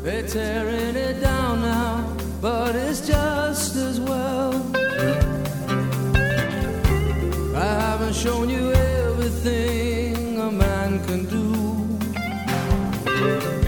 They're tearing it down now, but it's just as well. I haven't shown you everything a man can do.